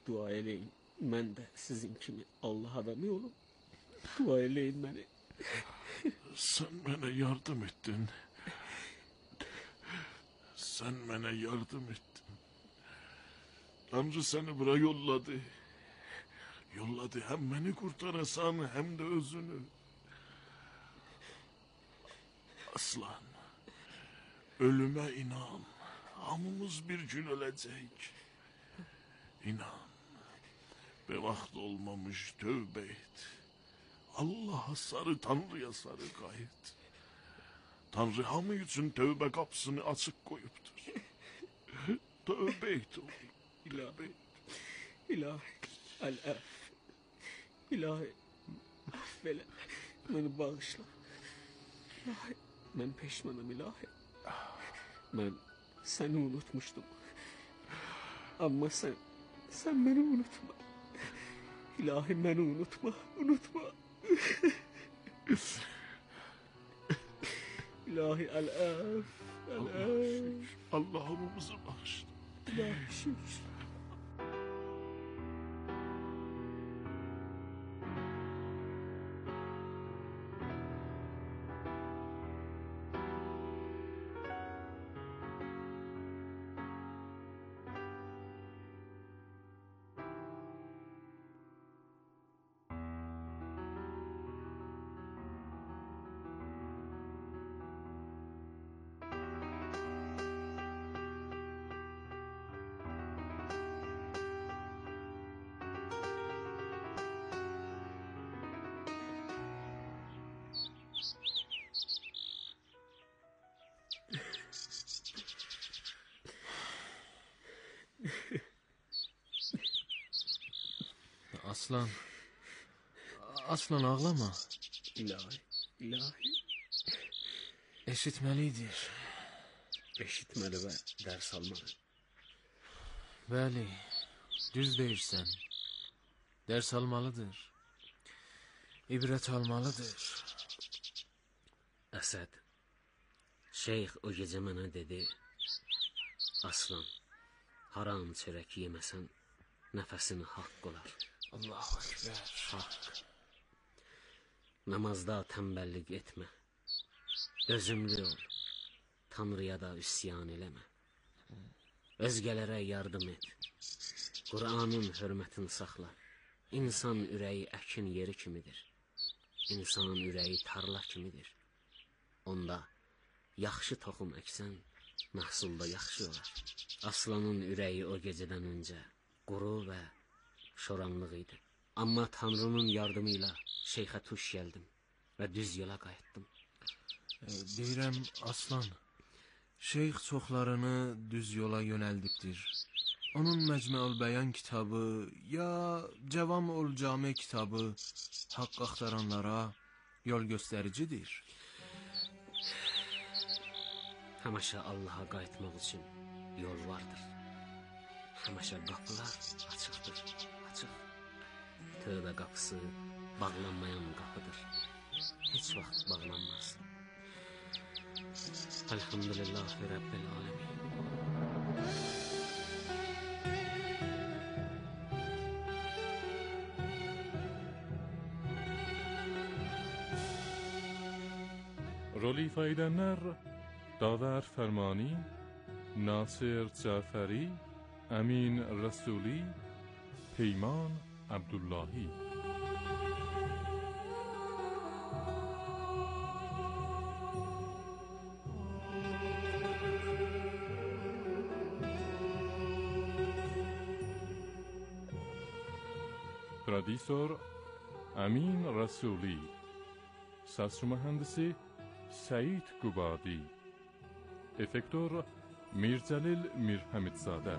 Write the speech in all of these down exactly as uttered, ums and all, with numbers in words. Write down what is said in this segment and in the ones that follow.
dua eləyin. Mən də sizin kimi Allah adamı olum. Dua eləyin məni. Sen bana yardım ettin. Sen bana yardım ettin. Tanrı seni buraya yolladı. Yolladı hem beni kurtarasan hem de özünü. Aslan, ölüme inan. Hamımız bir gün ölecek. İnan. Be vaxt olmamış tövbe et. Allah'a sarı, Tanrı'ya sarı gayet. Tanrı hamı için tövbe kapısını açık koyuptur. Tövbe et oğlum. İlahi, ilahi, el-ef. İlahi, affele, beni bağışla. İlahi, ben peşmanım ilahi. Ben seni unutmuştum. Ama sen, sen beni unutma. İlahi beni unutma, unutma. İlahi el-ef, el-ef. Allah'ımızı bağışla. İlahi şükür. Aslan, Aslan ağlama. İlahi, ilahi. Eşitmelidir. Eşitmeli ve ders almalı. Bəli, düz deyirsən. Ders almalıdır. İbrət almalıdır. Əsəd, şeyx o gecə mənə dedi, Aslan, haram çörək yeməsən, nəfəsini haqq olar. Allahu Ekber. Haqq. Namazda tənbəllik etmə. Dözümlü ol. Tanrıya da üsyan eləmə. Özgələrə yardım et. Qur'anın hörmətini saxla. İnsan ürəyi əkin yeri kimidir. İnsan ürəyi tarla kimidir. Onda yaxşı toxum əksən, məhsulda yaxşı olar. Aslanın ürəyi o gecədən öncə quru və şoranlıq idi. Amma Tanrının yardımı ilə şeyxə tuş gəldim və düz yola qayıtdım. E, deyirəm, Aslan, şeyx çoxlarını düz yola yönəldibdir. Onun Məcmuəl Bəyan kitabı ya Cavam ol Cami kitabı haqq axtaranlara yol göstəricidir. Həmişə Allaha qayıtmaq üçün yol vardır. Həmişə qapılar açıqdır, açıq. Tövbə qapısı bağlanmayan qapıdır. Heç vaxt bağlanmaz. Elhamdülillahi Rabbil alemin. Rol ifa edenler Daver Fermani, Nasir Caferi, Emin Rasuli, Peyman Abdullahi. Prodüser Emin Rasuli. Sas mühendisi Seyit Gubadi. Efektör Mircelil Mirhamidzade.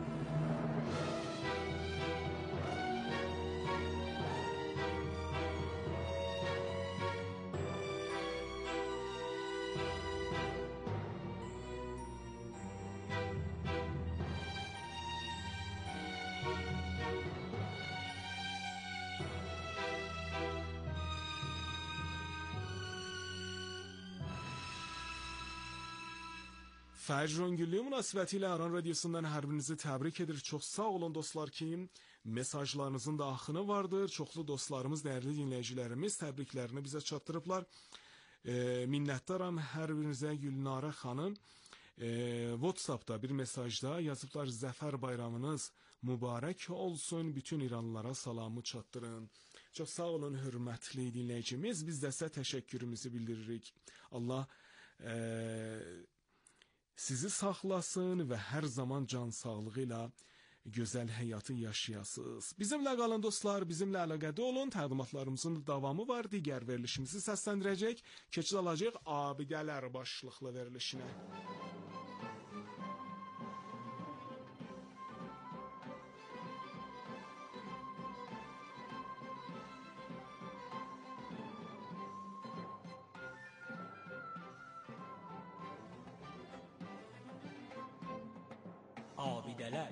Fəcrün günlüyü münasibətilə Aran Radiosundan hər birinizi təbrik edir. Çox sağ olun dostlar ki, mesajlarınızın da axını vardır. Çoxlu dostlarımız, dəyərli dinləyicilərimiz təbriklərini bizə çatdırıblar. E, minnətdaram hər birinizə. Gülnarə xanım e, WhatsApp'da bir mesajda yazıblar: Zəfər bayramınız mübarək olsun, bütün İranlılara salamı çatdırın. Çox sağ olun hörmətli dinləyicimiz. Biz də sizə təşəkkürümüzü bildiririk. Allah e, sizi saxlasın və hər zaman can sağlığı ilə gözəl həyatı yaşayasınız. Bizimlə qalın dostlar, bizimlə əlaqədə olun. Təqdimatlarımızın davamı var. Digər verilişimizi səsləndirəcək. Keçid alacaq Abidələr başlıqlı verilişinə. Abidələr.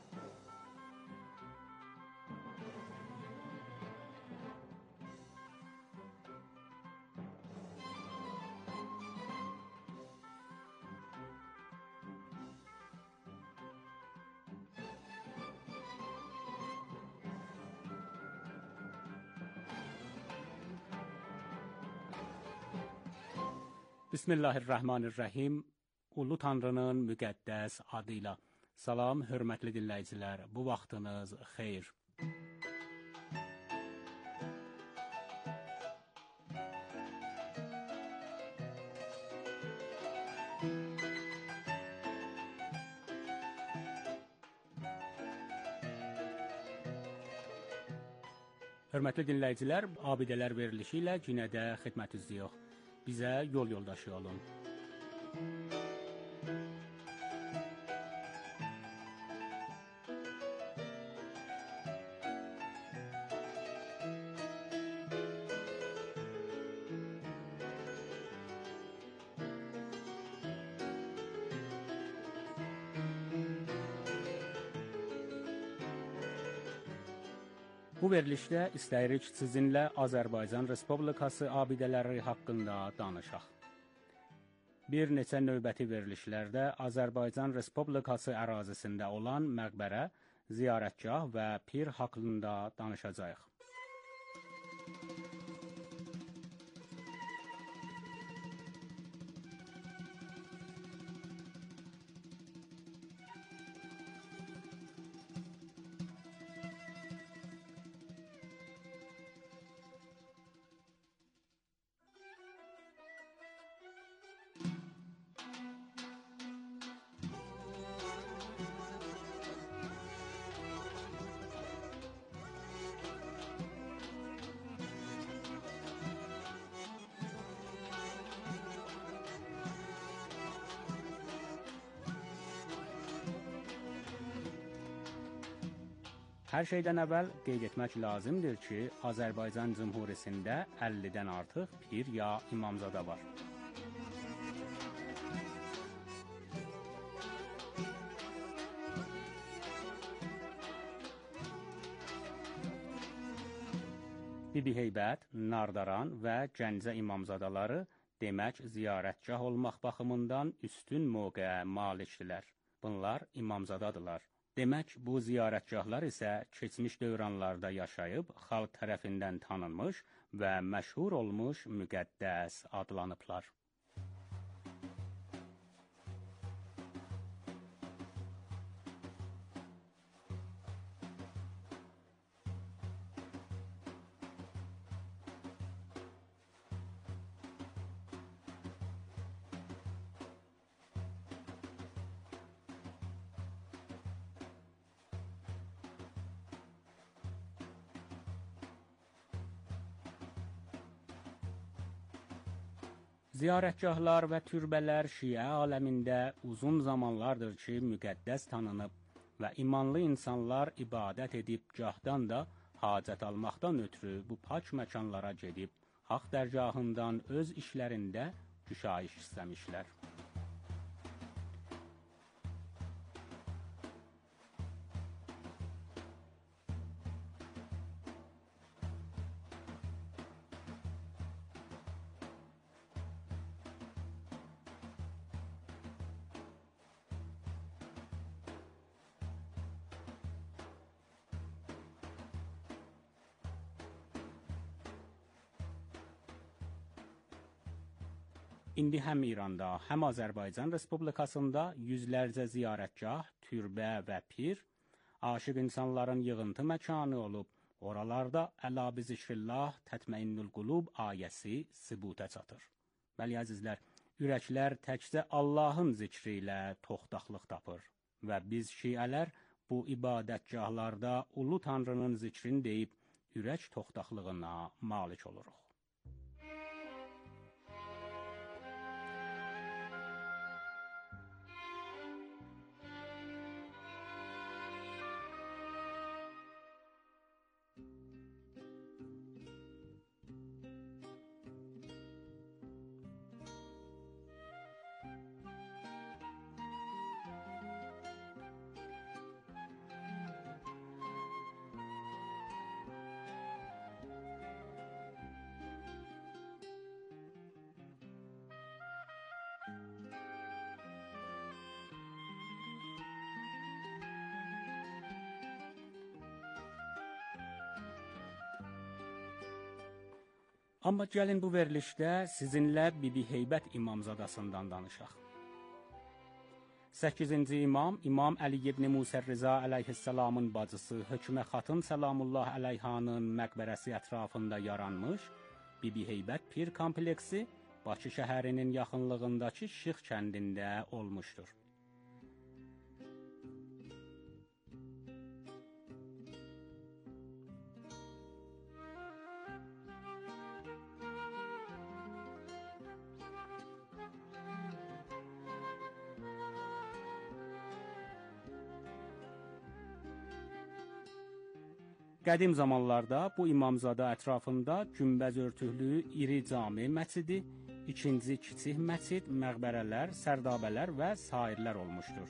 Bismillahirrahmanirrahim. Ulu Tanrının müqəddəs adıyla. Salam, hörmətli dinləyicilər, bu vaxtınız xeyir. Hörmətli dinləyicilər, Abidələr verilişi ilə yenə də xidmətinizdəyik. Bizə yol yoldaşı olun. Bu verilişdə istəyirik sizinlə Azərbaycan Respublikası abidələri haqqında danışaq. Bir neçə növbəti verilişlərdə Azərbaycan Respublikası ərazisində olan məqbərə, ziyarətgah və pir haqqında danışacağıq. Hər şeydən əvvəl qeyd etmək lazımdır ki, Azərbaycan Cümhuriyyətində əllidən artıq pir ya imamzada var. Bibi Heybət, Nardaran və Gəncə imamzadaları demək ziyarətgah olmaq baxımından üstün mövqeyə malikdirlər. Bunlar imamzadadılar. Demək, bu ziyarətgahlar isə keçmiş dövranlarda yaşayıb, xalq tərəfindən tanınmış və məşhur olmuş müqəddəs adlanıblar. Ziyarətgahlar və türbələr Şiə aləmində uzun zamanlardır ki, müqəddəs tanınıb və imanlı insanlar ibadət edib gahdan da hacət almaqdan ötürü bu pak məkanlara gedib, haqq dərgahından öz işlərində düşayiş istəmişlər. İndi həm İranda, həm Azərbaycan Respublikasında yüzlərcə ziyarətgah, türbə və pir, aşiq insanların yığıntı məkanı olub, oralarda əla bi zikrillah tətməinnül qulub ayəsi sübuta çatır. Bəli, əzizlər, ürəklər təkcə Allahın zikri ilə toxtaqlıq tapır və biz şiələr bu ibadətgahlarda ulu Tanrının zikrini deyib, ürək toxtaqlığına malik oluruq. Amma gəlin bu verilişdə sizinlə Bibi Heybət İmamzadasından danışaq. səkkizinci imam, İmam Əli ibn Musa Rıza əleyhissalamın bacısı Hökmə Xatın Səlamullah əleyhanın məqbərəsi ətrafında yaranmış Bibi Heybət Pir kompleksi Bakı şəhərinin yaxınlığındakı Şıx kəndində olmuşdur. Qədim zamanlarda bu imamzada ətrafında günbəz örtüklü iri cami məscidi, ikinci kiçik məscid, məqbərələr, sərdabələr və sairlər olmuşdur.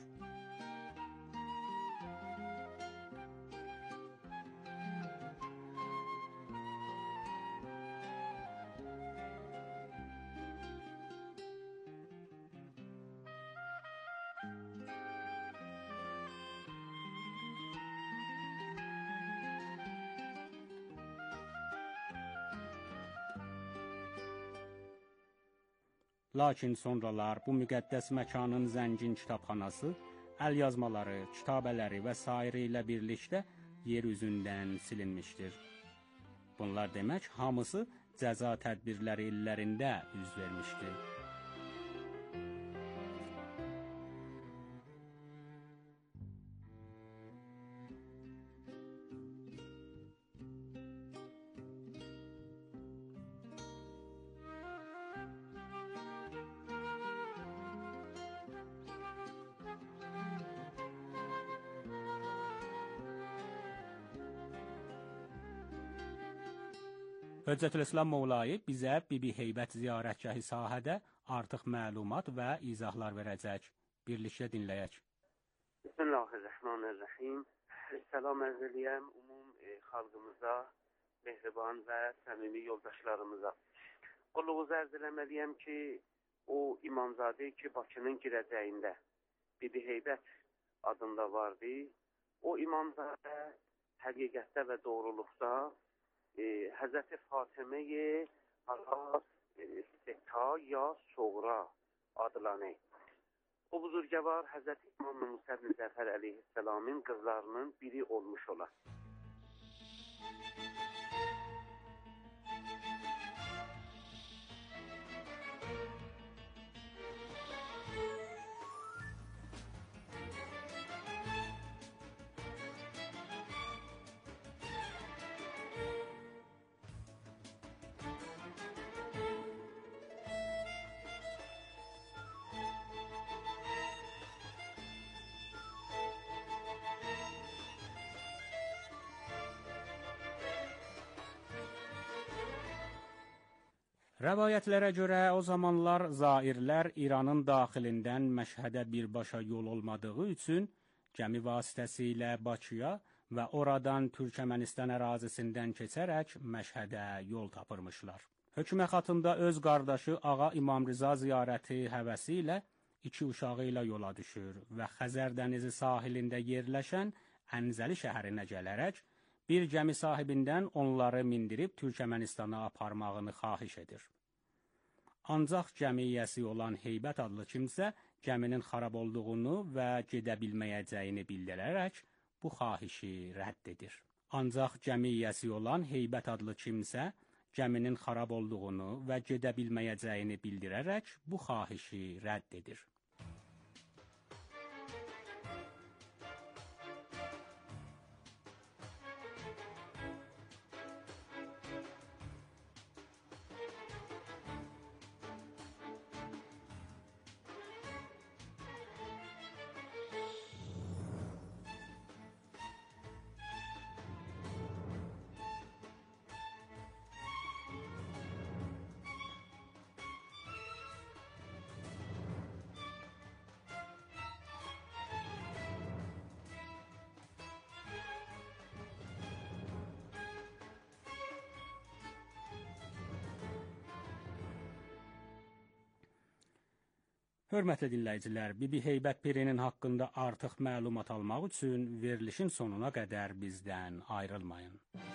Lakin sonralar bu müqəddəs məkanın zəngin kitabxanası, əl yazmaları, kitabələri və sairə ilə birlikdə yer üzündən silinmişdir. Bunlar demək, hamısı cəza tədbirləri illərində üz vermişdir. Hüccətül-İslam Mövlayı bizə Bibi Heybət ziyarətgahı sahədə artıq məlumat və izahlar verəcək. Birlikdə dinləyək. Bismillahirrahmanirrahim. Salam ərz eləyəm umum e, xalqımıza, mehriban və səmimi yoldaşlarımıza. Qulluğunuzu ərz eləməliyəm ki, o imamzadə ki, Bakının girəcəyində Bibi Heybət adında vardı. O imamzadə həqiqətdə və doğruluqda e, Həzrəti Fatıme'yi Aras e, Seta ya Soğra adlanır. O buzurgəvar Həzrəti İmam Musa ibn Cəfər əleyhisselamın qızlarının biri olmuş olar. Rəvayətlərə görə o zamanlar zairlər İranın daxilindən Məşhədə birbaşa yol olmadığı üçün gəmi vasitəsilə Bakıya və oradan Türkmənistan ərazisindən keçərək Məşhədə yol tapırmışlar. Hökmə Xatında öz qardaşı Ağa İmam Rıza ziyarəti həvəsi ilə iki uşağı ilə yola düşür və Xəzər dənizi sahilində yerləşən Ənzəli şəhərinə gələrək bir gəmi sahibindən onları mindirib Türkmənistana aparmağını xahiş edir. Ancaq cəmiyyəsi olan Heybət adlı kimsə gəminin xarab olduğunu və gedə bilməyəcəyini bildirərək bu xahişi rədd edir. Ancaq cəmiyyəsi olan Heybət adlı kimsə gəminin xarab olduğunu və gedə bilməyəcəyini bildirərək bu xahişi rədd edir. Hörmətli dinləyicilər, Bibi Heybət Pirinin haqqında artıq məlumat almaq üçün verilişin sonuna qədər bizdən ayrılmayın.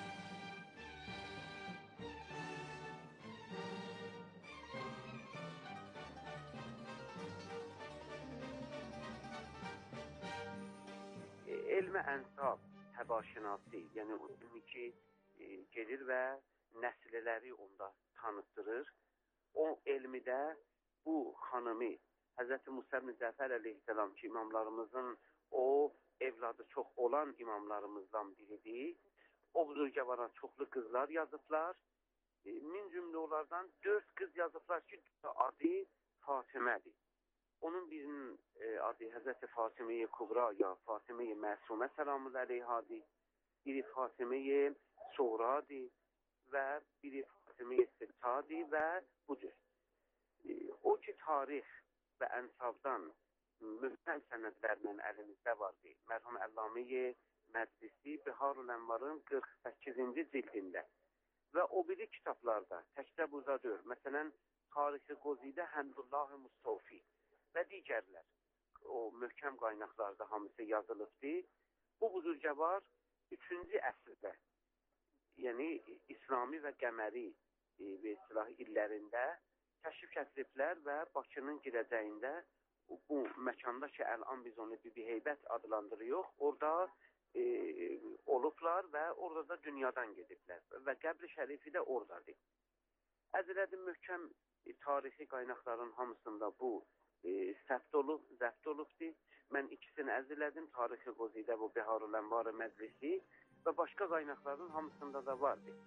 Elm-i ənsab təbaşinası, yəni o ilmi ki, e, gedir və nəsilləri onda tanıtdırır. O elmidə bu xanımı Həzrəti Musa ibn Cəfər əleyhissalam ki, imamlarımızın o evladı çox olan imamlarımızdan biridir. O buzurgavara çoxlu qızlar yazıblar. E, min cümlə onlardan dörd qız yazıblar ki, adı Fatimədir. Onun birinin e, adı Həzrəti Fatime-i Kubra ya Fatime-i Məsumə səlamı əleyhadır. Biri Fatime-i Soğradır və biri Fatime-i Sittadır və bu cür. E, o ki, tarix və ənsabdan mühkəm sənədlərlə əlimizdə vardı. Mərhum Əllame-i Məclisi Biharul Ənvarın qırx səkkizinci cildində və o biri kitablarda təkcə burada deyil. Məsələn, Tarixi Qozidə Həmdullahi Mustafi və digərlər o möhkəm qaynaqlarda hamısı yazılıbdır. Bu buzurgavar üçüncü əsrdə, yəni İslami və Qəməri e, və istilah illərində təşrif gətiriblər və Bakının girəcəyində bu məkanda ki, əl-an biz onu Bibi Heybət adlandırıyoruz, orada e, olublar və orada da dünyadan gediblər və qəbri şərifi də oradadır. Əzrədi möhkəm e, tarixi qaynaqların hamısında bu e, səbt olub, zəbt olubdur. Mən ikisini əzrələdim, Tarixi Qozidə bu Biharul Ənvar Məclisi və başqa qaynaqların hamısında da vardır.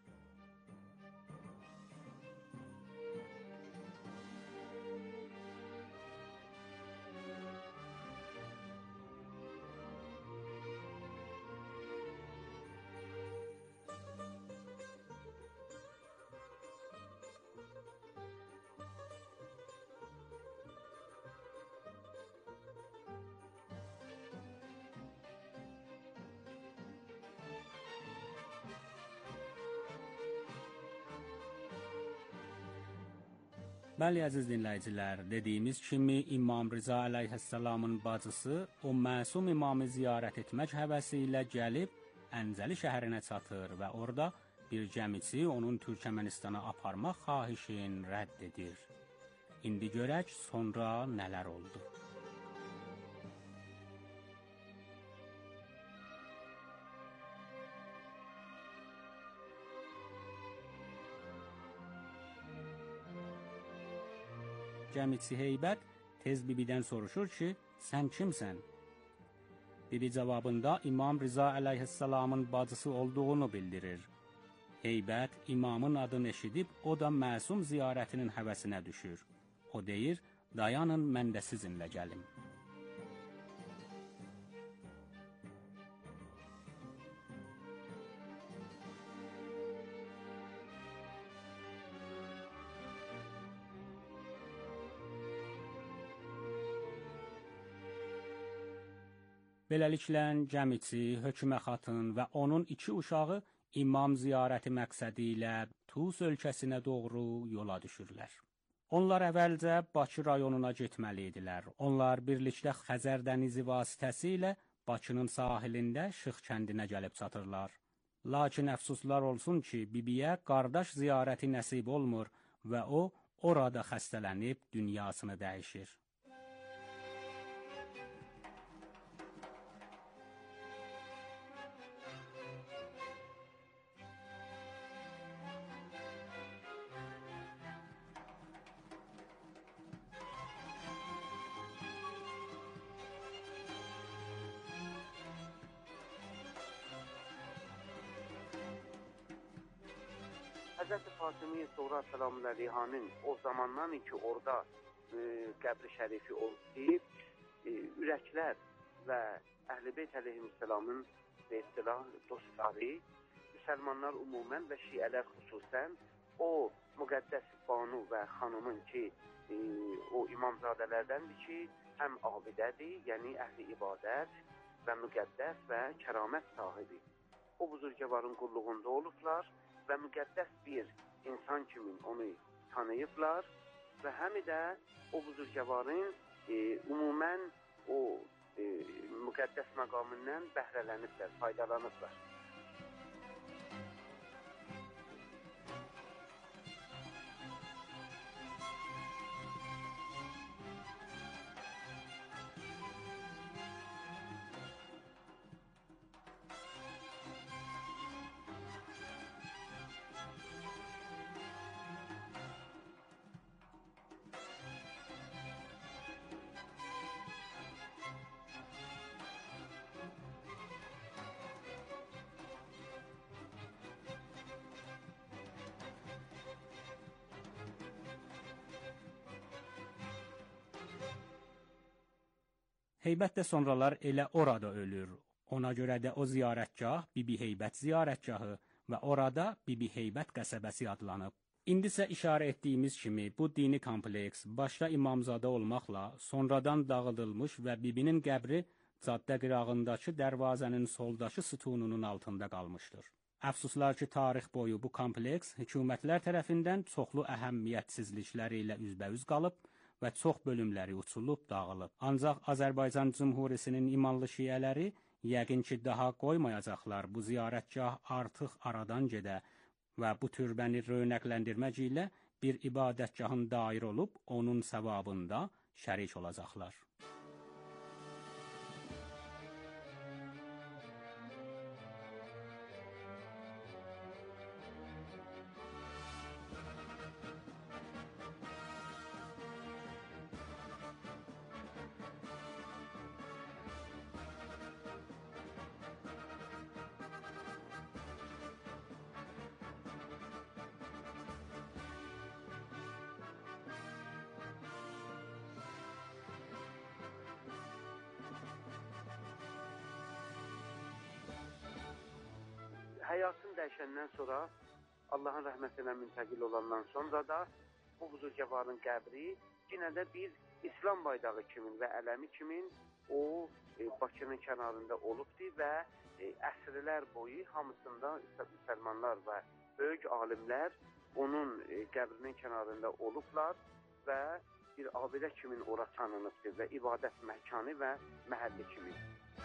Bəli, əziz dinləyicilər, dediyimiz kimi İmam Rıza əleyhissalamın bacısı o məsum imamı ziyarət etmək həvəsi ilə gəlib Əncəli şəhərinə çatır və orada bir gəmiçi onun Türkmenistana aparmaq xahişini rədd edir. İndi görək sonra nələr oldu. Gəmiçi Heybət tez bibidən soruşur ki, sən kimsən? Bibi cavabında İmam Rıza əleyhissalamın bacısı olduğunu bildirir. Heybət imamın adını eşidib, o da məsum ziyarətinin həvəsinə düşür. O deyir, dayanın, mən də sizinlə gəlim. Beləliklə, gəmiçi, hökmə xatın və onun iki uşağı imam ziyarəti məqsədi ilə Tus ölkəsinə doğru yola düşürlər. Onlar əvvəlcə Bakı rayonuna getməli idilər. Onlar birlikdə Xəzər dənizi vasitəsilə Bakının sahilində Şıx kəndinə gəlib çatırlar. Lakin əfsuslar olsun ki, bibiyə qardaş ziyarəti nəsib olmur və o, orada xəstələnib dünyasını dəyişir. Hazreti Fatıma-i Zəhra Səlamü o zamandan ki orada e, qəbri şərifi oldu, e, ürəklər və Əhl-i Beyt əleyhissalamın və istilah dostları, müsəlmanlar ümumən və şiələr xüsusən o müqəddəs banu və xanımın ki e, o imamzadələrdəndir ki, həm abidədir, yəni əhli ibadət və müqəddəs və kəramət sahibi. O buzurgəvarın qulluğunda olublar və müqəddəs bir insan kimi onu tanıyıblar və həm də o buzurgəvarın e, ümumən o e, müqəddəs məqamından bəhrələniblər, faydalanıblar. Heybət də sonralar elə orada ölür. Ona görə də o ziyarətgah Bibi Heybət ziyarətgahı və orada Bibi Heybət qəsəbəsi adlanıb. İndi isə işarə etdiyimiz kimi bu dini kompleks başda İmamzadə olmaqla sonradan dağıdılmış və Bibinin qəbri caddə qırağındakı dərvazənin soldakı sütununun altında qalmışdır. Əfsuslar ki, tarix boyu bu kompleks hökumətlər tərəfindən çoxlu əhəmiyyətsizlikləri ilə üzbəüz qalıb və çox bölümləri uçulub, dağılıb. Ancaq Azərbaycan Cümhuriyətinin imanlı şiələri yəqin ki, daha qoymayacaqlar bu ziyarətgah artıq aradan gedə və bu türbəni rönəqləndirmək ilə bir ibadətgahın dair olub, onun savabında şərik olacaqlar. Həyatın dəyişəndən sonra, Allahın rəhmətinə müntəqil olandan sonra da bu buzurgəvarın qəbri yenə də bir İslam baydağı kimin və ələmi kimin o e, Bakının kənarında olubdur və e, əsrlər boyu hamısında müsəlmanlar və böyük alimlər onun e, qəbrinin kənarında olublar və bir abidə kimin ora tanınıbdır və ibadət məkanı və məhəlli kimin.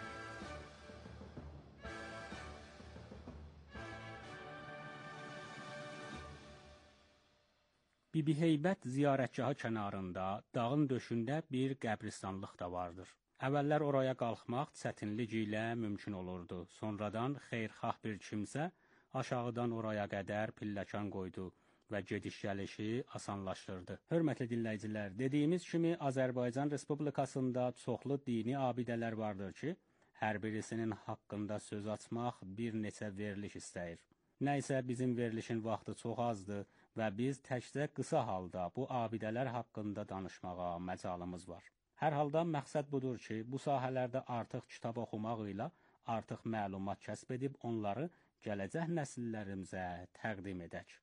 Bibi Heybət ziyarətgahı kənarında, dağın döşündə bir qəbristanlıq da vardır. Əvvəllər oraya qalxmaq çətinlik ilə mümkün olurdu. Sonradan xeyirxah bir kimsə aşağıdan oraya qədər pilləkan qoydu və gediş-gəlişi asanlaşdırdı. Hörmətli dinləyicilər, dediyimiz kimi Azərbaycan Respublikasında çoxlu dini abidələr vardır ki, hər birisinin haqqında söz açmaq bir neçə veriliş istəyir. Nəysə bizim verilişin vaxtı çox azdır və biz təkcə qısa halda bu abidələr haqqında danışmağa məcalımız var. Hər halda məqsəd budur ki, bu sahələrdə artıq kitab oxumaq ilə artıq məlumat kəsb edib onları gələcək nəsillərimizə təqdim edək.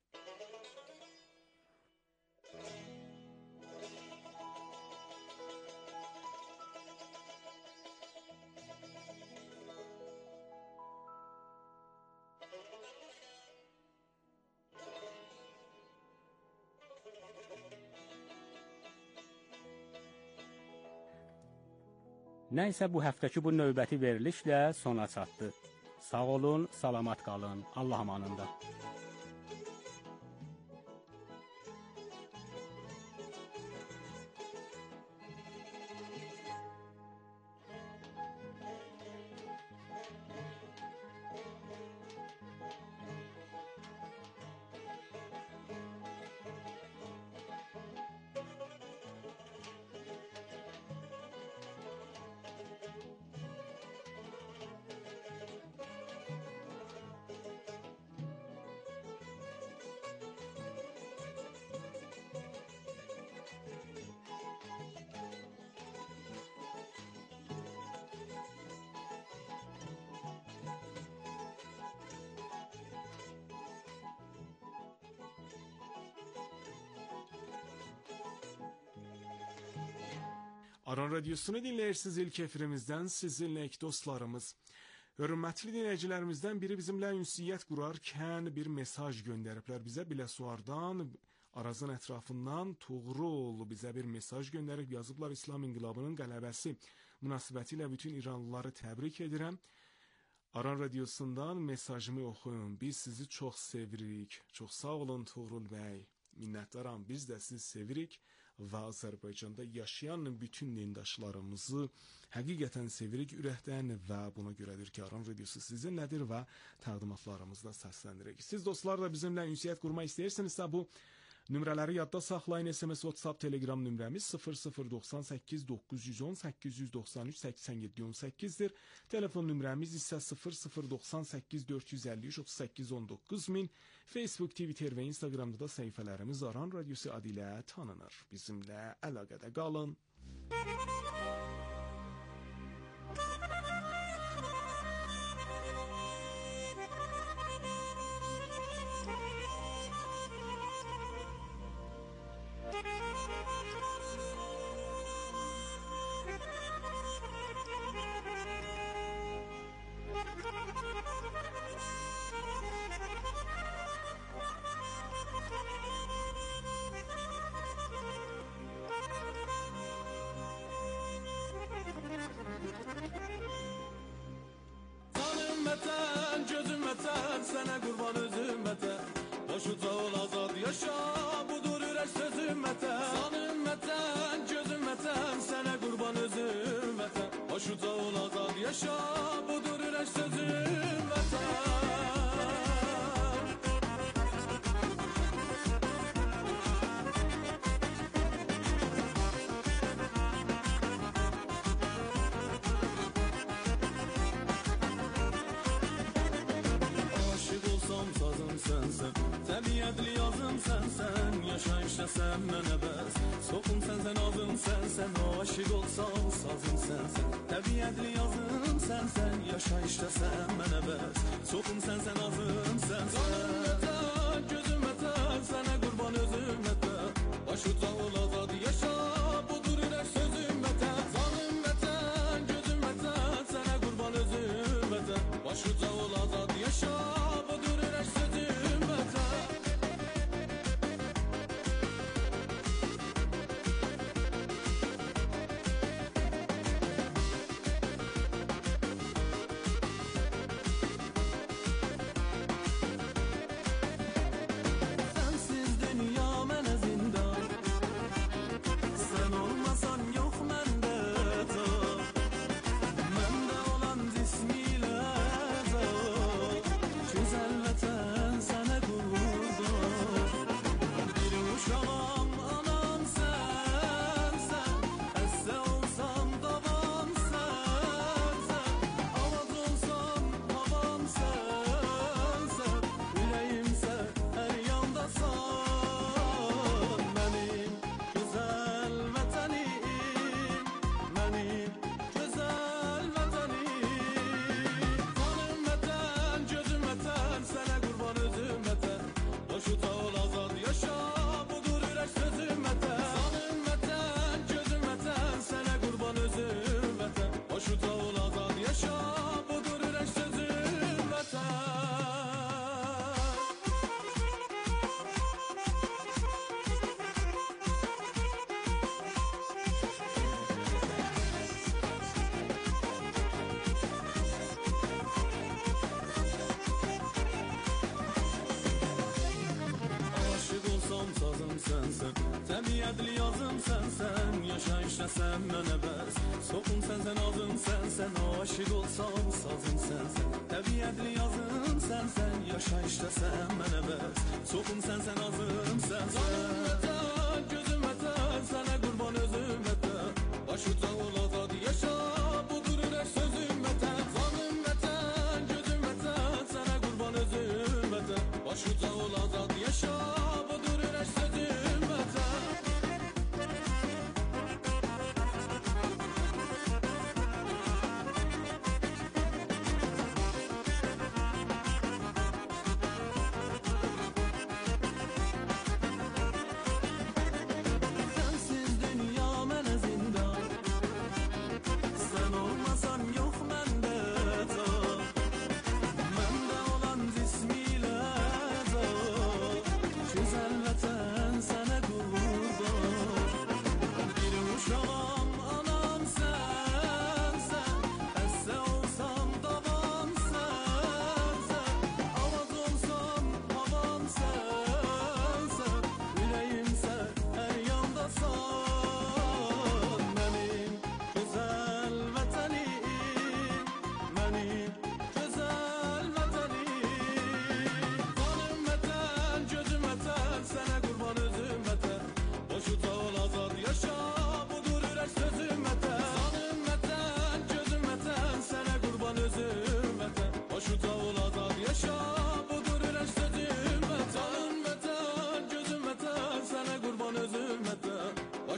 Nəysə bu həftəki bu növbəti verilişlə sona çatdı. Sağ olun, salamat qalın, Allah amanında. Aran Radyosunu dinləyirsiniz ilk efirimizdən sizinləyik dostlarımız. Hörmətli dinləyicilərimizdən biri bizimlə ünsiyyət qurarkən bir mesaj göndəriblər bizə Biləsuardan, Arazın ətrafından Tuğrul bizə bir mesaj göndərib yazıblar. İslam İnqilabının qələbəsi münasibətilə bütün İranlıları təbrik edirəm. Aran Radyosundan mesajımı oxuyun. Biz sizi çox sevirik. Çox sağ olun Tuğrul bəy. Minnətdaram. Biz də sizi sevirik və Azərbaycanda yaşayan bütün dindaşlarımızı həqiqətən sevirik ürəkdən və buna görədir ki, Aran Radyosu sizinlədir və təqdimatlarımızda səsləndiririk. Siz dostlar da bizimlə ünsiyyət qurmaq istəyirsinizsə bu nömrələri yadda saxlayın. S M S, WhatsApp, Telegram nömrəmiz sıfır sıfır doxsan səkkiz doqquz yüz on səkkiz yüz doxsan üç səksən yeddi on səkkizdir. Telefon nömrəmiz isə sıfır sıfır doxsan səkkiz dörd yüz əlli üç otuz səkkiz on doqquz min. Facebook, Twitter və Instagramda da səhifələrimiz Aran Radyosu adı ilə tanınır. Bizimlə əlaqədə qalın. Sənə qurban özüm vətən, boşuca ol azad yaşa, budur ürək sözüm vətən. Sanım vətən, gözüm vətən, sənə qurban özüm vətən, boşuca ol azad yaşa, budur ürək sözüm vətən. Təbiətli yazım sənsən, yaşayışdasən mənə bəs. Soxum sənsən, azım sənsən, aşıq olsam sazım sənsən. Təbiətli yazım sənsən, yaşayışdasən mənə bəs. Soxum sənsən, azım sənsən. Canım vətən, gözüm vətən, sənə qurban özüm vətən. Başuca ol azad yaşa, budur ürək sözüm vətən. Canım vətən, gözüm vətən, sənə qurban özüm vətən. Başuca ol azad yaşa, budur ürək sözüm vətən. Təbiətli yazım sənsən, yaşayışdasən mənə bəs. Soxum sənsən, azım sənsən, aşıq olsam sazım sənsən. Təbiətli yazım sənsən, yaşayışdasən mənə bəs. Soxum sənsən, azım sənsən. Canım vətən, gözüm vətən, sənə qurban özüm vətən. Başuca ol azad yaşa, budur ürək sözüm vətən. Canım vətən, gözüm vətən, sənə qurban özüm vətən. Başuca ol azad yaşa, budur ürək sözüm vətən. Sensiz dünya mənə zindan.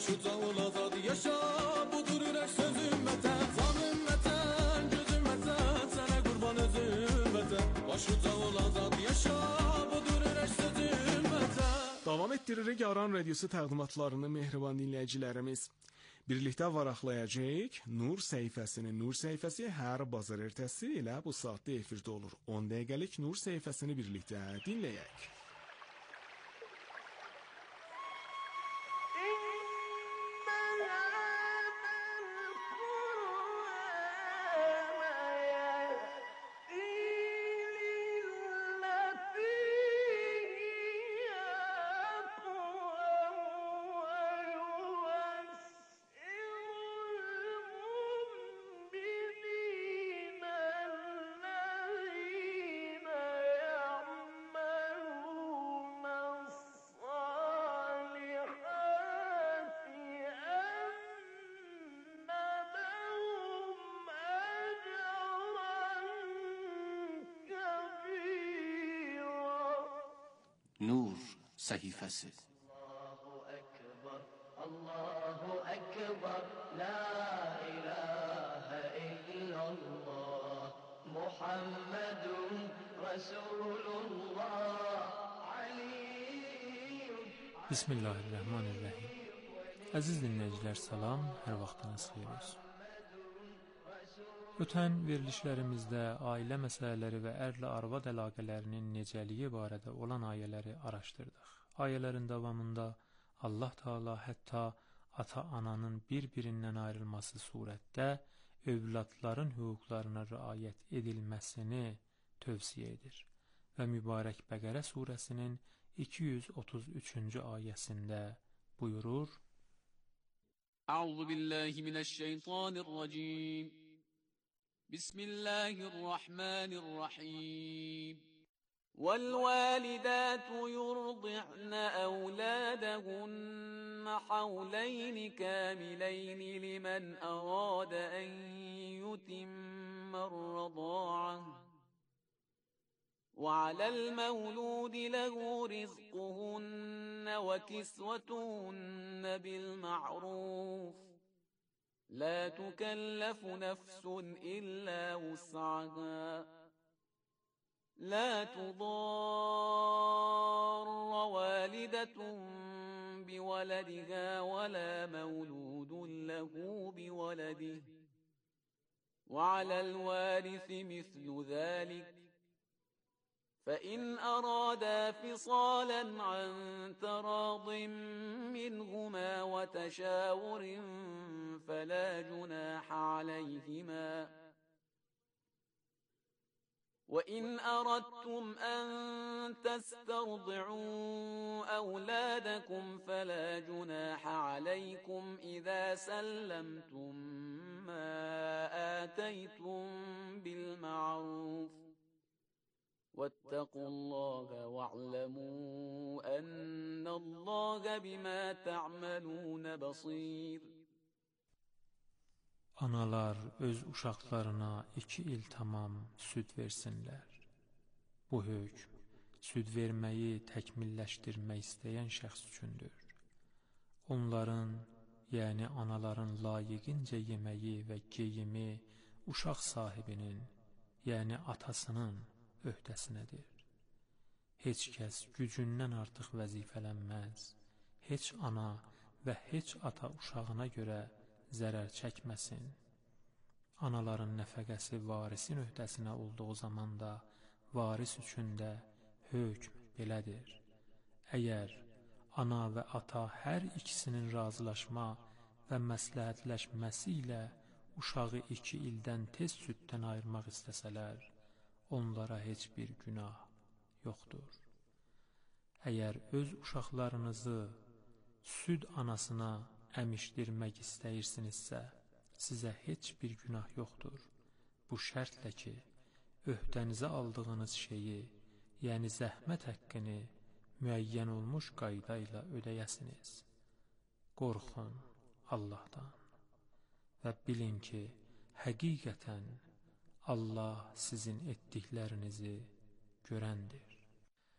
uca ol azad yaşa, budur ürək sözüm vətən. Canım vətən, gözüm vətən, sənə qurban özüm vətən. Baş uca ol azad yaşa, budur ürək sözüm vətən. Davam etdiririk Aran Radiosu təqdimatlarını mehriban dinləyicilərimiz. Birlikdə varaqlayacağıq Nur səhifəsinin. Nur səhifəsi hər bazar ertəsi ilə bu saatda efirdə olur. on dəqiqəlik Nur səhifəsini birlikdə dinləyək. Nur səhifəsi. Allahu Ekber, Allahu Ekber, La ilahe illallah, Muhammedun Resulullah, Aliyyum. Bismillahirrahmanirrahim. Əziz dinləyicilər, salam, hər vaxtınız xeyir olsun. Ötən verilişlərimizdə ailə məsələləri və ərlə arvad əlaqələrinin necəliyi barədə olan ayələri araşdırdıq. Ayələrin davamında Allah Teala hətta ata-ananın bir-birindən ayrılması surətdə övladların hüquqlarına riayət edilməsini tövsiyə edir və mübarək Bəqərə surəsinin iki yüz otuz üçüncü ayəsində buyurur: Əuzu billahi minəşşeytanirracim. Bismillahirrahmanirrahim. والوالدات يرضعن أولادهن حولين كاملين لمن أراد أن يتم الرضاعة وعلى المولود له رزقهن وكسوتهن بالمعروف لا تكلف نفس إلا وسعها لا تضار والدة بولدها ولا مولود له بولده وعلى الوارث مثل ذلك فإن أرادا فصالا عن تراض منهما وتشاور فلا جناح عليهما وإن أردتم أن تسترضعوا أولادكم فلا جناح عليكم إذا سلمتم ما آتيتم بالمعروف واتقوا الله واعلموا أن الله بما تعملون بصير. Analar öz uşaqlarına iki il tamam süd versinlər. Bu hökm, süd verməyi təkmilləşdirmək istəyən şəxs üçündür. Onların, yəni anaların layiqincə yeməyi və geyimi uşaq sahibinin, yəni atasının öhdəsinədir. Heç kəs gücündən artıq vəzifələnməz, heç ana və heç ata uşağına görə zərər çəkməsin. Anaların nəfəqəsi varisin öhdəsinə olduğu zamanda varis üçün də hökm belədir. Əgər ana və ata hər ikisinin razılaşma və məsləhətləşməsi ilə uşağı iki ildən tez süddən ayırmaq istəsələr, onlara heç bir günah yoxdur. Əgər öz uşaqlarınızı süd anasına əmişdirmək istəyirsinizsə, sizə heç bir günah yoxdur. Bu şərtlə ki, öhdənizə aldığınız şeyi, yəni zəhmət həqqini müəyyən olmuş qayda ilə ödəyəsiniz. Qorxun Allahdan və bilin ki, həqiqətən Allah sizin etdiklərinizi görəndir.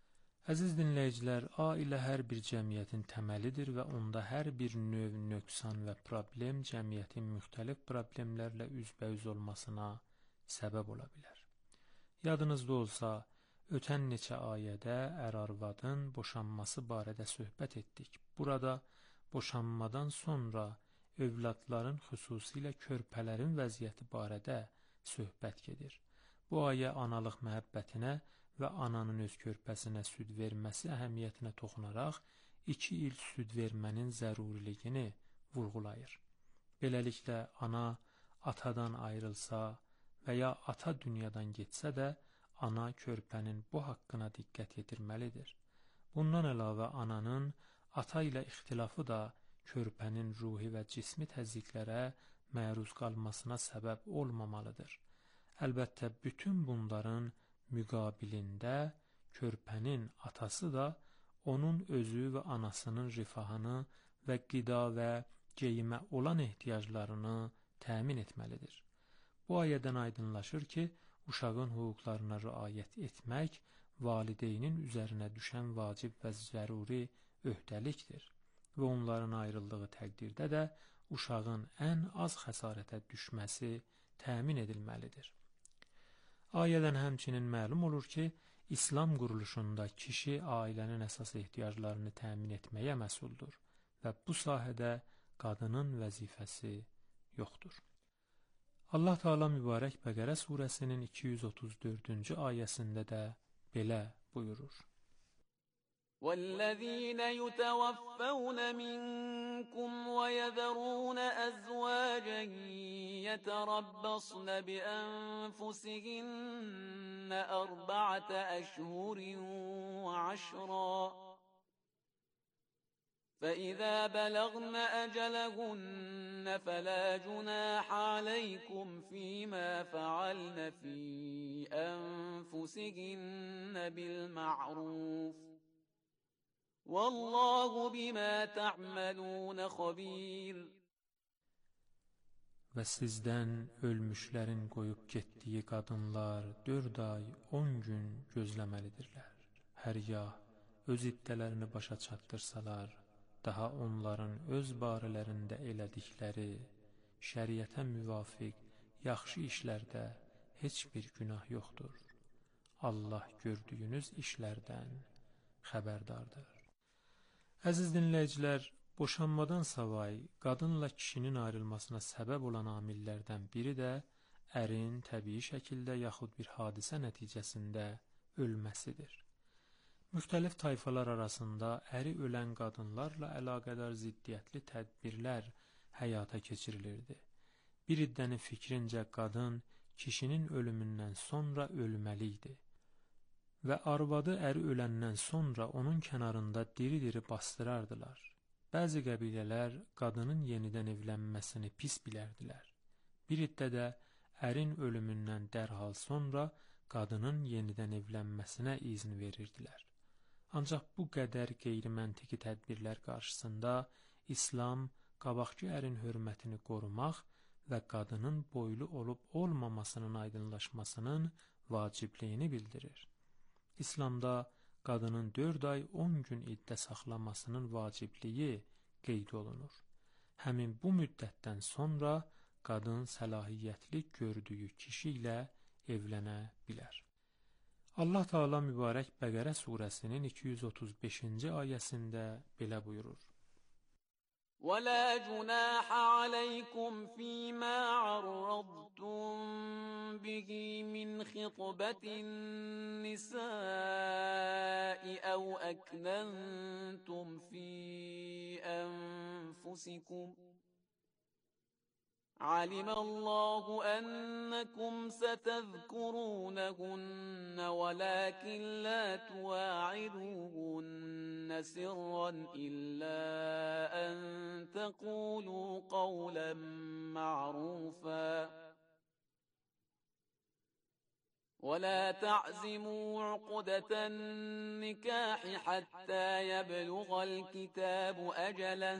Əziz dinləyicilər, ailə hər bir cəmiyyətin təməlidir və onda hər bir növ nöqsan və problem cəmiyyətin müxtəlif problemlərlə üzbəüz olmasına səbəb ola bilər. Yadınızda olsa, ötən neçə ayədə ər-arvadın boşanması barədə söhbət etdik. Burada boşanmadan sonra övladların, xüsusilə körpələrin vəziyyəti barədə söhbət gedir. Bu ayə analıq məhəbbətinə və ananın öz körpəsinə süd verməsi əhəmiyyətinə toxunaraq iki il süd vermənin zəruriliyini vurğulayır. Beləliklə, ana atadan ayrılsa və ya ata dünyadan getsə də, ana körpənin bu haqqına diqqət yetirməlidir. Bundan əlavə, ananın ata ilə ixtilafı da körpənin ruhi və cismi təzyiqlərə məruz qalmasına səbəb olmamalıdır. Əlbəttə, bütün bunların müqabilində körpənin atası da onun özü və anasının rifahını və qida və geyimə olan ehtiyaclarını təmin etməlidir. Bu ayədən aydınlaşır ki, uşağın hüquqlarına riayət etmək valideynin üzərinə düşən vacib və zəruri öhdəlikdir və onların ayrıldığı təqdirdə də uşağın ən az xəsarətə düşməsi təmin edilməlidir. Ayədən həmçinin məlum olur ki, İslam quruluşunda kişi ailənin əsas ehtiyaclarını təmin etməyə məsuldur və bu sahədə qadının vəzifəsi yoxdur. Allah Teala mübarək Bəqərə surəsinin iki yüz otuz dördüncü ayəsində də belə buyurur. وَالَّذِينَ يُتَوَفَّوْنَ مِنكُمْ وَيَذَرُونَ أَزْوَاجًا يَتَرَبَّصْنَ بِأَنفُسِهِنَّ أَرْبَعَةَ أَشْهُرٍ وَعَشْرًا فَإِذَا بَلَغْنَ أَجَلَهُنَّ فَلَا جُنَاحَ عَلَيْكُمْ فِيمَا فَعَلْنَ فِي أَنفُسِهِنَّ بِالْمَعْرُوفِ Vallahu bima ta'malun xabir. Və sizdən ölmüşlərin qoyub getdiyi qadınlar dörd ay, on gün gözləməlidirlər. Hər yağ öz iddələrini başa çatdırsalar, daha onların öz barələrində elədikləri, şəriətə müvafiq, yaxşı işlərdə heç bir günah yoxdur. Allah gördüyünüz işlərdən xəbərdardır. Əziz dinləyicilər, boşanmadan savay qadınla kişinin ayrılmasına səbəb olan amillərdən biri də ərin təbii şəkildə yaxud bir hadisə nəticəsində ölməsidir. Müxtəlif tayfalar arasında əri ölən qadınlarla əlaqədar ziddiyyətli tədbirlər həyata keçirilirdi. Bir iddənin fikrincə qadın kişinin ölümündən sonra ölməli idi və arvadı əri öləndən sonra onun kənarında diri-diri bastırardılar. Bəzi qəbilələr qadının yenidən evlənməsini pis bilərdilər. Bir iddə də ərin ölümündən dərhal sonra qadının yenidən evlənməsinə izin verirdilər. Ancaq bu qədər qeyri-məntiqi tədbirlər qarşısında İslam qabaqki ərin hörmətini qorumaq və qadının boylu olub olmamasının aydınlaşmasının vacibliyini bildirir. İslamda qadının dörd ay on gün iddə saxlamasının vacibliyi qeyd olunur. Həmin bu müddətdən sonra qadın səlahiyyətli gördüyü kişi ilə evlənə bilər. Allah Teala mübarək Bəqərə surəsinin iki yüz otuz beşinci ayəsində belə buyurur. وَلَا جُنَاحَ عَلَيْكُمْ فِيمَا عَرَّضْتُمْ بِهِ مِنْ خِطْبَةِ النِّسَاءِ أَوْ أَكْنَنْتُمْ فِي أَنفُسِكُمْ عَلِمَ اللَّهُ أَنَّكُمْ سَتَذْكُرُونَهُنَّ وَلَكِنْ لَا تُوَاعِدُوهُنَّ سِرًّا إِلَّا أَن تَقُولُوا قَوْلًا مَّعْرُوفًا وَلَا تَعْزِمُوا عُقْدَةَ النِّكَاحِ حَتَّى يَبْلُغَ الْكِتَابُ أَجَلَهُ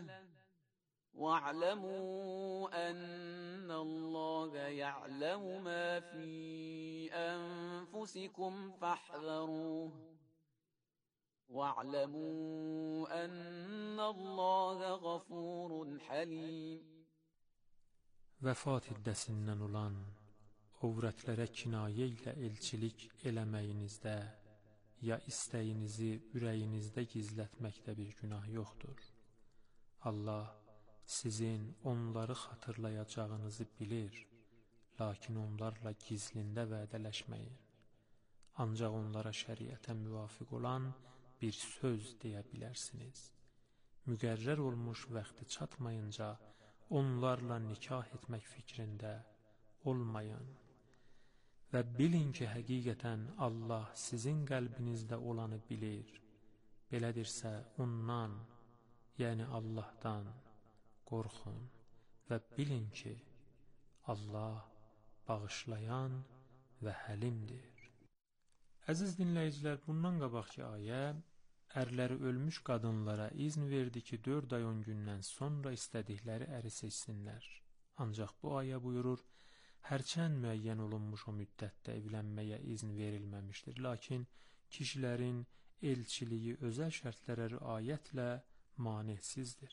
وَاعْلَمُوا أَنَّ اللَّهَ يَعْلَمُ مَا فِي أَنفُسِكُمْ فَاحْذَرُوهُ واعلموا أن الله غفور حليم. Vəfat iddəsindən olan, övrətlərə kinayə ilə elçilik eləməyinizdə ya istəyinizi ürəyinizdə gizlətməkdə bir günah yoxdur. Allah sizin onları xatırlayacağınızı bilir, lakin onlarla gizlində vədələşməyin. Ancaq onlara şəriətə müvafiq olan bir söz deyə bilərsiniz. Müqərrər olmuş vaxtı çatmayınca onlarla nikah etmək fikrində olmayın. Və bilin ki, həqiqətən Allah sizin qəlbinizdə olanı bilir. Belədirsə ondan, yəni Allahdan qorxun və bilin ki, Allah bağışlayan və həlimdir. Əziz dinləyicilər, bundan qabaqki ayə ərləri ölmüş qadınlara izn verdi ki, dörd ay on gündən sonra istədikləri əri seçsinlər. Ancaq bu ayə buyurur, hərçənd müəyyən olunmuş o müddətdə evlənməyə izn verilməmişdir, lakin kişilərin elçiliyi özəl şərtlərə riayətlə maneəsizdir.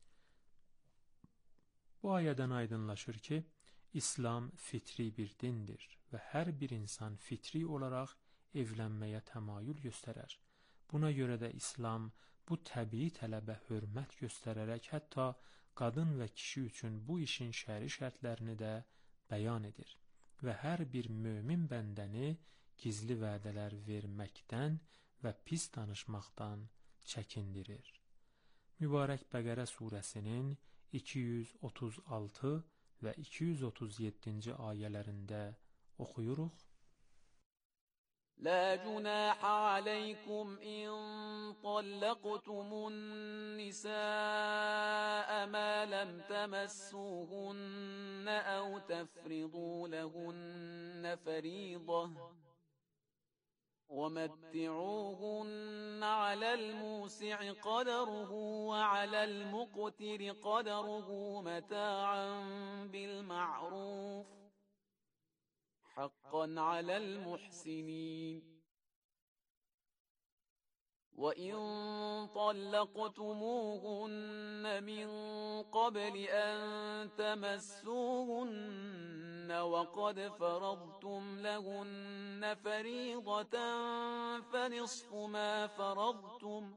Bu ayədən aydınlaşır ki, İslam fitri bir dindir və hər bir insan fitri olaraq evlənməyə təmayül göstərər. Buna görə də İslam bu təbii tələbə hörmət göstərərək hətta qadın və kişi üçün bu işin şəri şərtlərini də bəyan edir və hər bir mömin bəndəni gizli vədələr verməkdən və pis danışmaqdan çəkindirir. Mübarək Bəqərə surəsinin iki yüz otuz altı və iki yüz otuz yeddinci ayələrində oxuyuruq. لا جناح عليكم إن طلقتم النساء ما لم تمسوهن أو تفرضوا لهن فريضة ومتعوهن على الموسع قدره وعلى المقتر قدره متاعا بالمعروف حقا على المحسنين. وإن طلقتموهن من قبل أن تمسوهن وقد فرضتم لهن فريضة فنصف ما فرضتم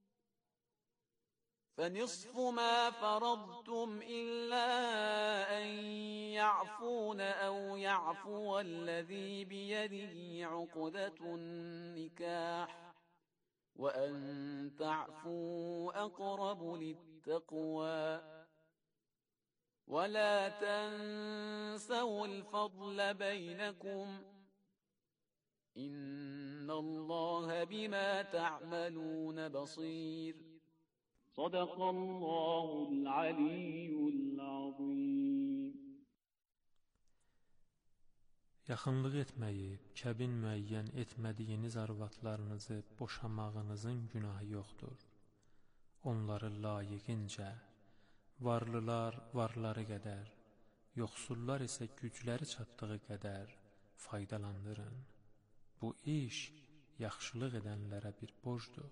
فنصف ما فرضتم إلا أن يعفون أو يعفو الذي بيده عقدة النكاح وأن تعفوا أقرب للتقوى ولا تنسوا الفضل بينكم إن الله بما تعملون بصير. Sadaqallahul aliyyul azim. Yaxınlıq etməyib, kəbin müəyyən etmədiyiniz arvadlarınızı boşamağınızın günahı yoxdur. Onları layiqincə, varlılar varları qədər, yoxsullar isə gücləri çatdığı qədər faydalandırın. Bu iş yaxşılıq edənlərə bir borcdur.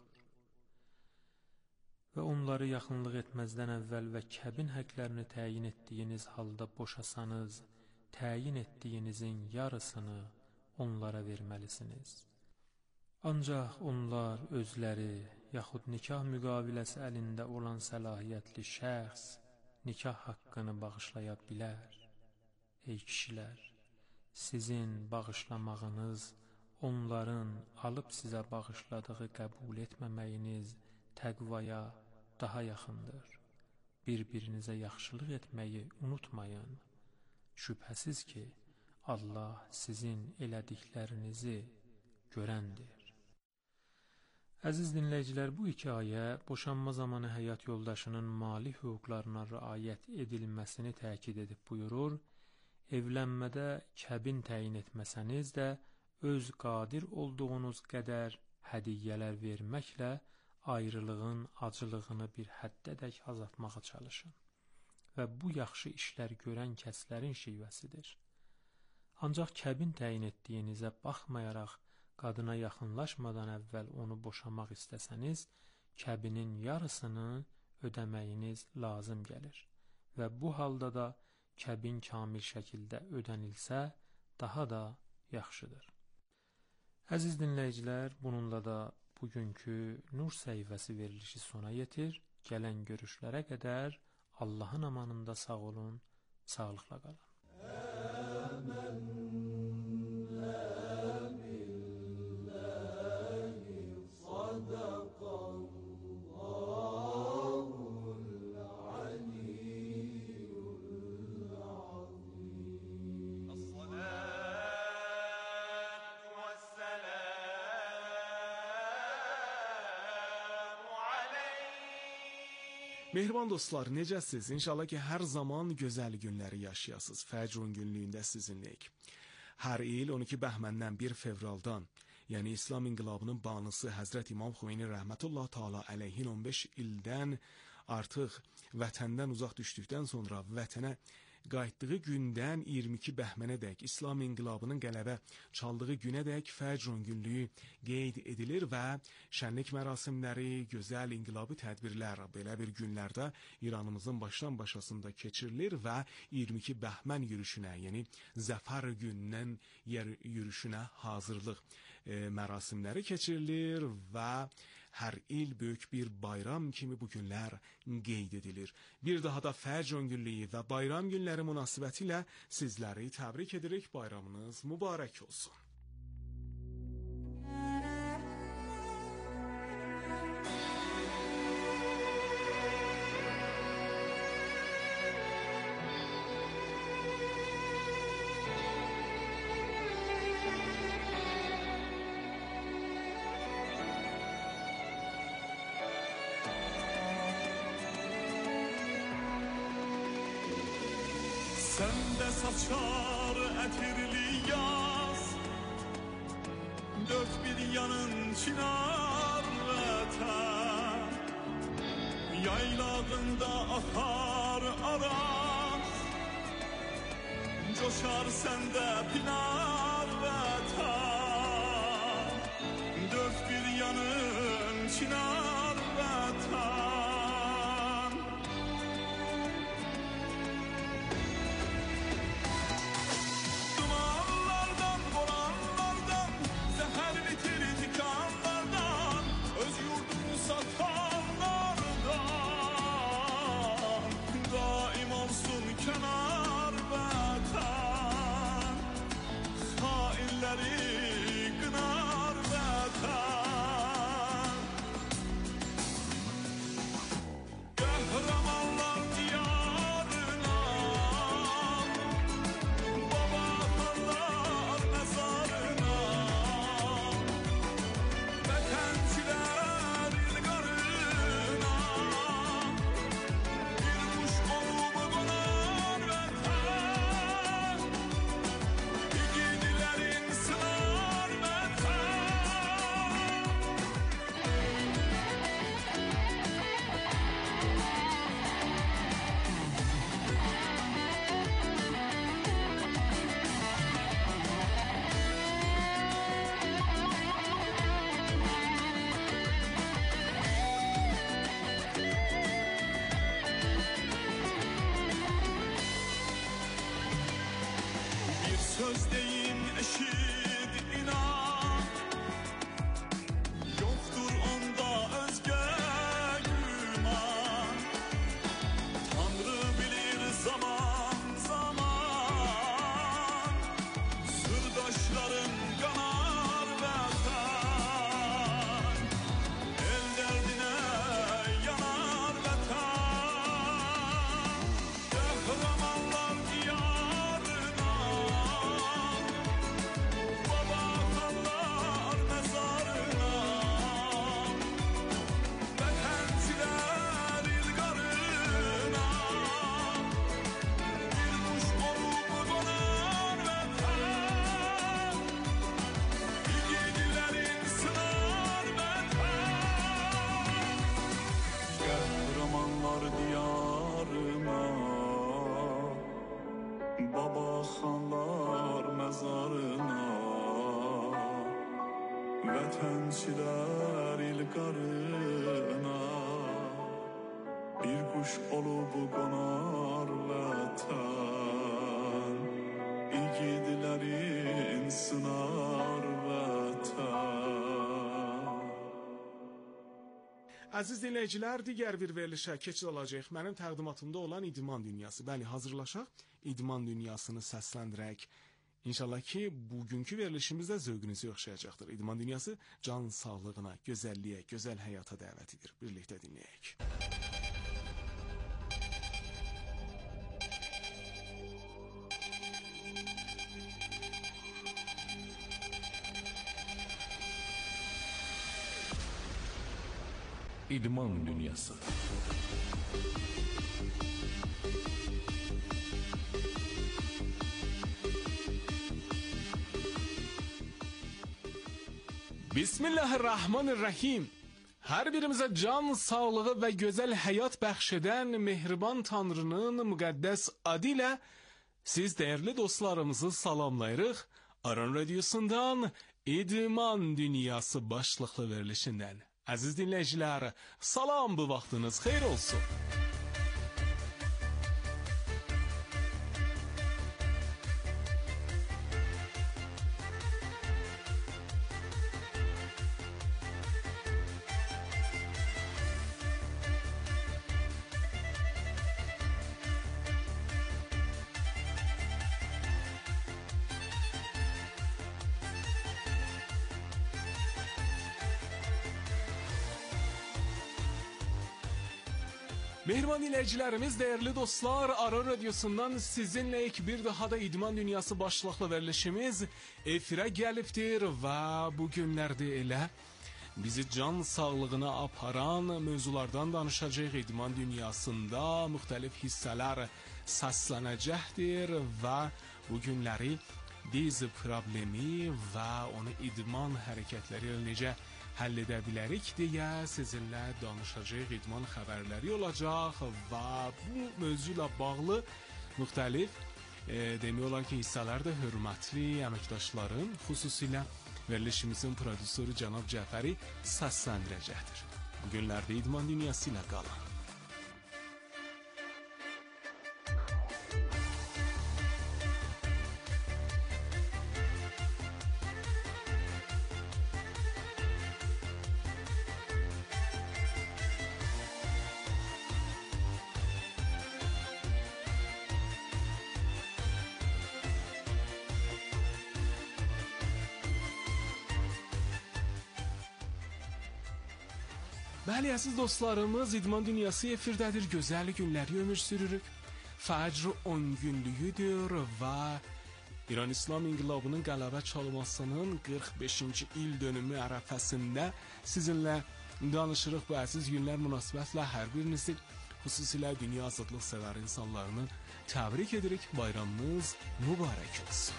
Və onları yaxınlıq etməzdən əvvəl və kəbin həqlərini təyin etdiyiniz halda boşasanız, təyin etdiyinizin yarısını onlara verməlisiniz. Ancaq onlar özləri, yaxud nikah müqaviləsi əlində olan səlahiyyətli şəxs nikah haqqını bağışlaya bilər. Ey kişilər, sizin bağışlamağınız, onların alıb sizə bağışladığı qəbul etməməyiniz təqvaya daha yaxındır. Bir-birinizə yaxşılıq etməyi unutmayın. Şübhəsiz ki, Allah sizin elədiklərinizi görəndir. Əziz dinləyicilər, bu iki ayə boşanma zamanı həyat yoldaşının mali hüquqlarına riayət edilməsini təkid edib buyurur, evlənmədə kəbin təyin etməsəniz də öz qadir olduğunuz qədər hədiyyələr verməklə ayrılığın acılığını bir həddədək azaltmağa çalışın və bu yaxşı işlər görən kəslərin şivəsidir. Ancaq kəbin təyin etdiyinizə baxmayaraq qadına yaxınlaşmadan əvvəl onu boşamaq istəsəniz, kəbinin yarısını ödəməyiniz lazım gəlir və bu halda da kəbin kamil şəkildə ödənilsə daha da yaxşıdır. Əziz dinləyicilər, bununla da bugünkü Nur səhifəsi verilişi sona yetir. Gələn görüşlərə qədər Allahın amanında sağ olun, sağlıqla qalın. Mehriban dostlar, necəsiz? İnşallah ki, hər zaman gözəl günləri yaşayasınız. Fəcrun günlüyündə sizinləyik. Hər il on iki bəhməndən bir fevraldan, yəni İslam inqilabının banısı Həzrət İmam Xümeyni rəhmətullah taala əleyhin on beş ildən artıq vətəndən uzaq düşdükdən sonra vətənə qayıtdığı gündən iyirmi iki bəhmənədək, İslam inqilabının qələbə çaldığı günədək Fəcrun günlüyü qeyd edilir və şənlik mərasimləri, gözəl inqilabi tədbirlər belə bir günlərdə İranımızın başdan başasında keçirilir və iyirmi iki bəhmən yürüşünə, yəni Zəfər gününün yer yürüşünə hazırlıq e, mərasimləri keçirilir və hər il böyük bir bayram kimi bu günlər qeyd edilir. Bir daha da Fəcrun günlüyü və bayram günləri münasibətilə sizləri təbrik edirik. Bayramınız mübarək olsun. Səndə saçar ətirli yaz, dörd bir yanın çinar vətən, yaylağında axar araz, coşar səndə pinar vətən, dörd bir yanın çinar vətən. qarına bir quş olub qonar vətən igidlərin sınar vətən. Əziz dinləyicilər, digər bir verilişə keçid alacaq. Mənim təqdimatımda olan İdman Dünyası. Bəli, hazırlaşaq. İdman Dünyasını səsləndirək. İnşallah ki, bugünkü verilişimizdə zövqünüzü yoxşayacaqdır. İdman Dünyası can sağlığına, gözəlliyə, gözəl həyata dəvət edir. Birlikdə dinləyək. İdman Dünyası. Bismillahirrahmanirrahim. Hər birimizə can sağlığı və gözəl həyat bəxş edən mehriban Tanrının müqəddəs adı ilə siz dəyərli dostlarımızı salamlayırıq. Aran Radiosundan İdman Dünyası başlıqlı verilişindən. Əziz dinləyicilər, salam, bu vaxtınız xeyir olsun. Mehriban dinləyicilərimiz, dəyərli dostlar, Aran Radiosundan sizinlə ilk bir daha da İdman Dünyası başlıqlı verilişimiz efirə gəlibdir və bu günlərdə elə bizi can sağlığına aparan mövzulardan danışacaq. İdman Dünyasında müxtəlif hissələr səslənəcəkdir və bu günləri diz problemi və onu idman hərəkətləri ilə necə həll edə bilərik deyə sizinlə danışacaq, idman xəbərləri olacaq və bu mövzu ilə bağlı müxtəlif e, demək olar ki, hissələrdə hörmətli əməkdaşların, xüsusilə verilişimizin prodüsörü cənab Cəfəri səsləndirəcəkdir. Bu günlərdə İdman Dünyası ilə qalın. Bəli, əziz dostlarımız, İdman Dünyası efirdədir, gözəl günləri ömür sürürük. Fəcr on günlüyüdür və İran İslam İnqilabının qələbə çalmasının qırx beşinci il dönümü ərəfəsində sizinlə danışırıq. Bu əziz günlər münasibətlə hər birinizi, xüsusilə dünya azadlıq sevər insanlarını təbrik edirik. Bayramınız mübarək olsun.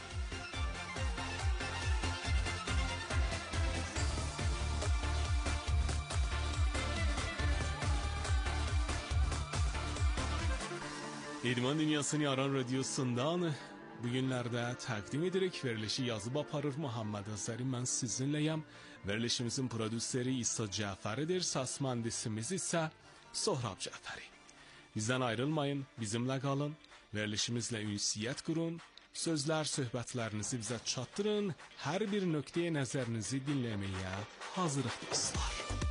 İdman Dünyasını Aran Radiosundan bu günlərdə təqdim edirik. Verilişi yazıb aparır Muhammed Əsəri, mən sizinləyəm. Verilişimizin prodüseri İsa Cəfəridir, səs mühəndisimiz isə Sohrab Cəfəri. Bizdən ayrılmayın, bizimlə qalın, verilişimizlə ünsiyyət qurun, sözlər, söhbətlərinizi bizə çatdırın, hər bir nöqtəyə nəzərinizi dinləməyə hazırıq dostlar.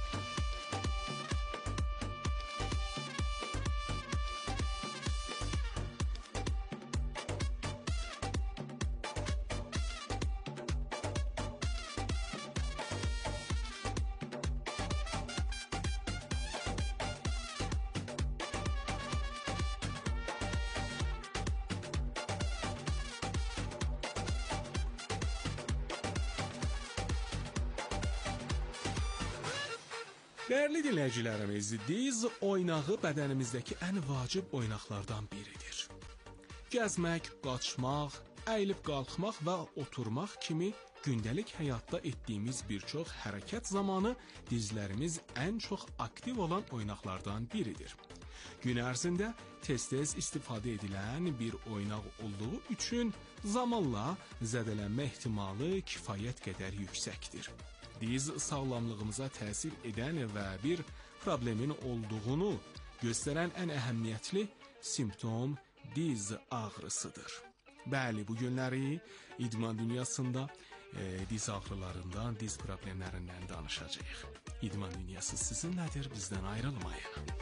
Dəyərli dinləyicilərimiz, diz oynağı bədənimizdəki ən vacib oynaqlardan biridir. Gəzmək, qaçmaq, əyilib qalxmaq və oturmaq kimi gündəlik həyatda etdiyimiz bir çox hərəkət zamanı dizlərimiz ən çox aktiv olan oynaqlardan biridir. Gün ərzində tez-tez istifadə edilən bir oynaq olduğu üçün zamanla zədələnmə ehtimalı kifayət qədər yüksəkdir. diz sağlamlığımıza təsir edən və bir problemin olduğunu göstərən ən əhəmiyyətli simptom diz ağrısıdır. Bəli, bu günləri idman dünyasında e, diz ağrılarından, diz problemlərindən danışacağıq. İdman dünyası sizinlədir, bizdən ayrılmayın.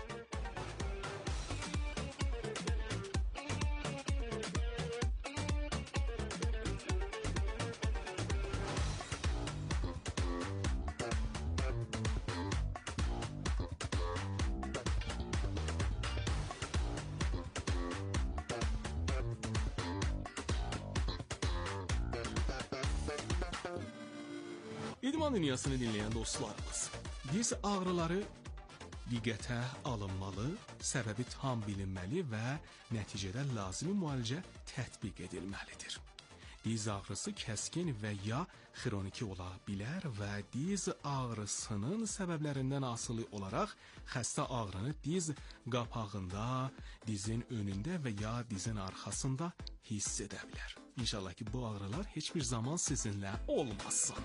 İdman dünyasını dinləyən dostlarımız, diz ağrıları diqqətə alınmalı, səbəbi tam bilinməli və nəticədə lazımi müalicə tətbiq edilməlidir. Diz ağrısı kəskin və ya xroniki ola bilər və diz ağrısının səbəblərindən asılı olaraq xəstə ağrını diz qapağında, dizin önündə və ya dizin arxasında hiss edə bilər. İnşallah ki, bu ağrılar heç bir zaman sizinlə olmasın.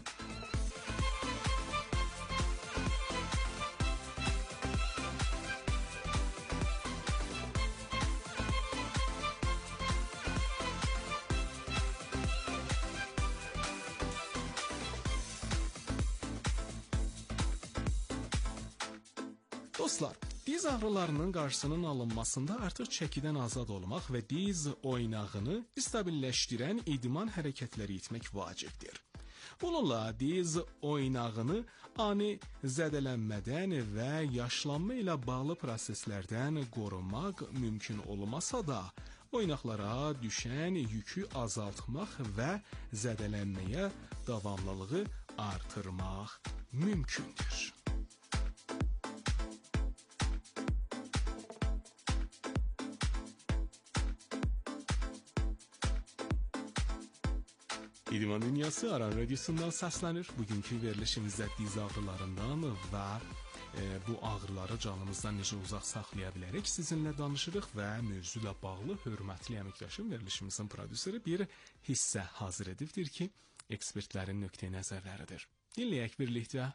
Dostlar, diz ağrılarının qarşısının alınmasında artıq çəkidən azad olmaq və diz oynağını stabilləşdirən idman hərəkətləri etmək vacibdir. Bununla diz oynağını ani zədələnmədən və yaşlanma ilə bağlı proseslərdən qorumaq mümkün olmasa da, oynaqlara düşən yükü azaltmaq və zədələnməyə davamlılığı artırmaq mümkündür. İdman Dünyası Aran Radyosu'ndan səslənir. Bugünkü verilişimizdə diz ağrılarından və e, bu ağrıları canımızdan necə uzaq saxlaya bilərək sizinlə danışırıq və mövzu ilə bağlı hörmətli əməkdaşım verilişimizin prodüseri bir hissə hazır edibdir ki, ekspertlərin nöqteyi nəzərləridir. Dinləyək birlikdə.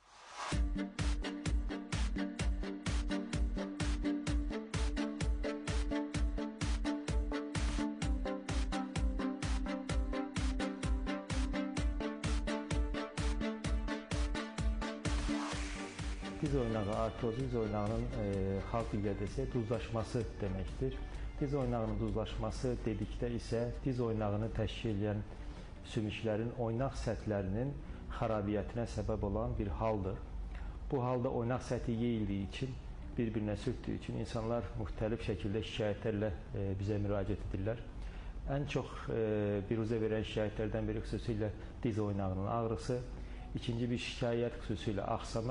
Diz oynağı, artroz diz oynağının e, xalq dilində desək duzlaşması deməkdir. Diz oynağının duzlaşması dedikdə isə diz oynağını təşkil edən sümüklərin oynaq səthlərinin xarabiyyətinə səbəb olan bir haldır. Bu halda oynaq səthi yeyildiyi üçün, bir-birinə sürtdüyü üçün insanlar müxtəlif şəkildə şikayətlərlə e, bizə müraciət edirlər. Ən çox e, biruzə verən şikayətlərdən biri xüsusilə diz oynağının ağrısı, ikinci bir şikayət xüsusilə axsama